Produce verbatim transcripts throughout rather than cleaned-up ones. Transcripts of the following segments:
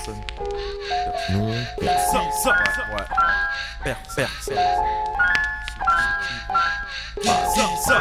personne. Non, personne. Ça, ça, ouais. Per, personne. Ça, ça,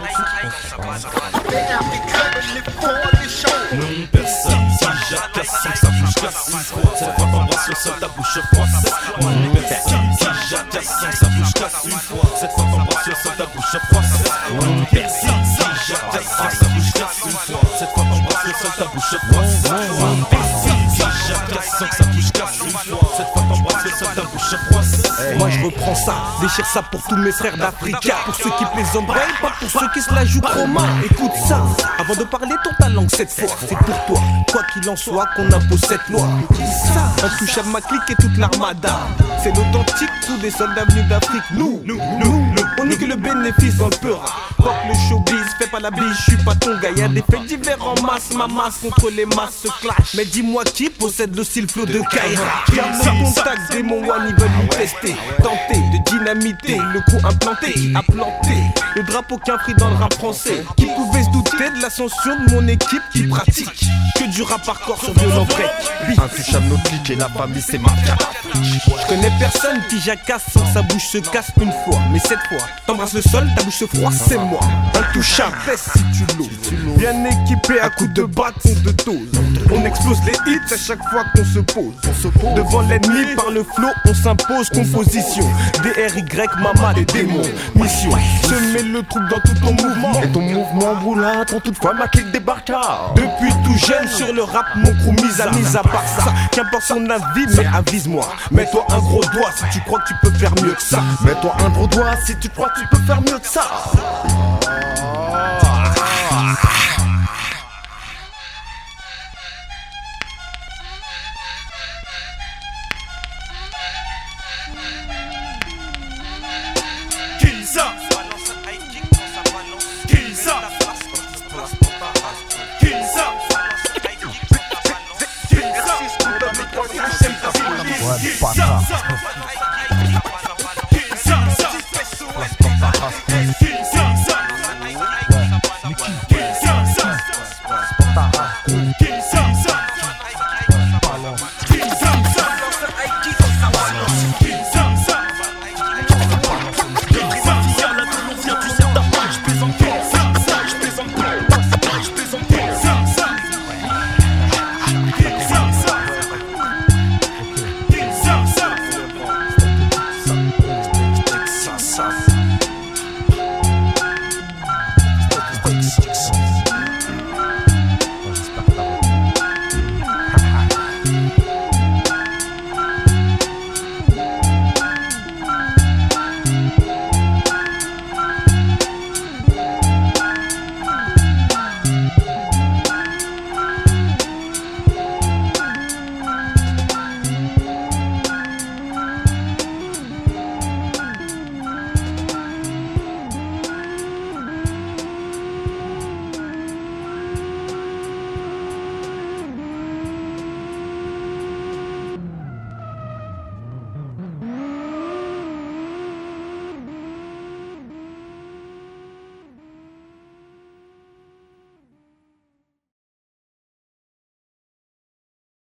non, personne. Si j'acasse sans que ça bouge, casse une fois. Cette fois t'embrasses sur le sol, ta bouche froisse. Non, personne. Si j'acasse sans que ça bouge, casse une fois. Cette fois t'embrasses sur le sol, ta bouche froisse. Non, personne. Si j'acasse sans que ça bouge, casse une fois. Cette fois t'embrasses sur le sol, ta bouche froisse. Non, personne. Si j'acasse sans que ça bouge, casse une fois. Cette fois t'embrasses sur le sol, ta bouche froisse. Moi je reprends ça, déchire ça pour tous mes frères d'Africa. Pour ceux qui plaisantent, pas pour ceux qui se la jouent chroma. Écoute ça, avant de parler ton talent cette fois, c'est pour toi. Quoi qu'il en soit, qu'on impose cette loi. Ça, intouchable ma clique et toute l'armada. C'est l'authentique coup des soldats venus d'Afrique. Nous, nous, nous, on n'est que le bénéfice dans le peur. Fuck le showbiz, fais pas la bise, je suis pas ton gars. Y'a des faits divers en masse, ma masse contre les masses se clash. Mais dis-moi qui possède le style flow de Kaira. Garde le contact, démon one, ils veulent nous tester. Tenter de dynamiter le coup implanté, à planter le drapeau qu'un free dans le rap français. Qui pouvait se douter de l'ascension de mon équipe qui pratique que du rap hardcore sur violon break. Intouchable notre clique et la famille c'est mafia. Je connais personne qui jacasse sans que sa bouche se casse une fois. Mais cette fois, t'embrasses le sol, ta bouche se froisse, c'est moi. Intouchable, baisse si tu l'oses. Bien équipé à coups de bâton de dose. On explose les hits à chaque fois qu'on se pose. Devant l'ennemi par le flow, on s'impose. Composition, D R Y, mama, des démons. Mission, semer le trouble dans tout ton mouvement. Et ton mouvement boula, quand toutefois ma clique débarqua. Depuis tout jeune sur le rap, mon crew mise à mise à part ça. Qu'importe son avis, mais avise-moi. Mets-toi un gros doigt si tu crois que tu peux faire mieux que ça. Mets-toi un gros doigt si tu crois que tu peux faire mieux que ça.